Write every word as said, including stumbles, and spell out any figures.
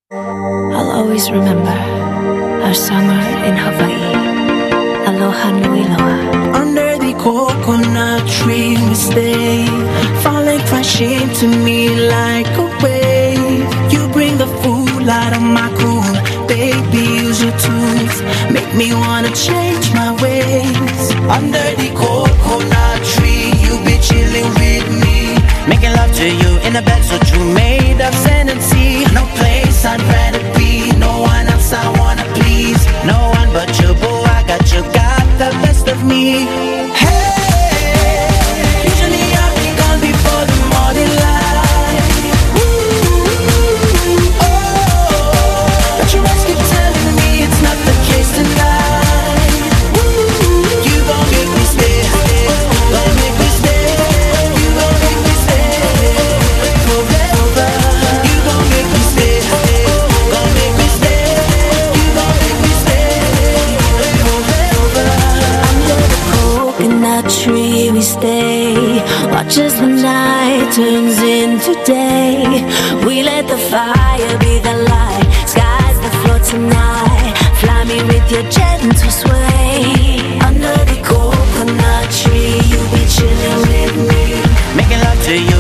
I'll always remember our summer in Hawaii. Aloha nui loa. Under the coconut tree we stay, falling crashing to me like a wave. You bring the fool out of my cool, baby, use your tools, make me wanna change my ways. Under the coconut tree, you be chilling with me, making love to you in a bed so true, made of sand and sea. No place I'd rather be, no one else I wanna please, no one but you, boo, I got you, got the best of me. Hey, usually I'll be gone before the morning light. Ooh, oh, but your eyes keep telling me it's not the case tonight. Ooh, you gon' make me stay, stay, gon' make me stay. You gon' make me stay forever. You gon' make me stay, stay, gon' make me stay. You gon' make me stay forever. Under the coconut tree we stay, watch as the night turns into day. We let the fire be the light, sky's the floor tonight. Fly me with your gentle sway. Under the coconut tree, you be chilling with me, making love to you